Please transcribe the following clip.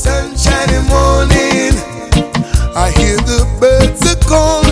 sunshiny morning, I hear the birds a calling.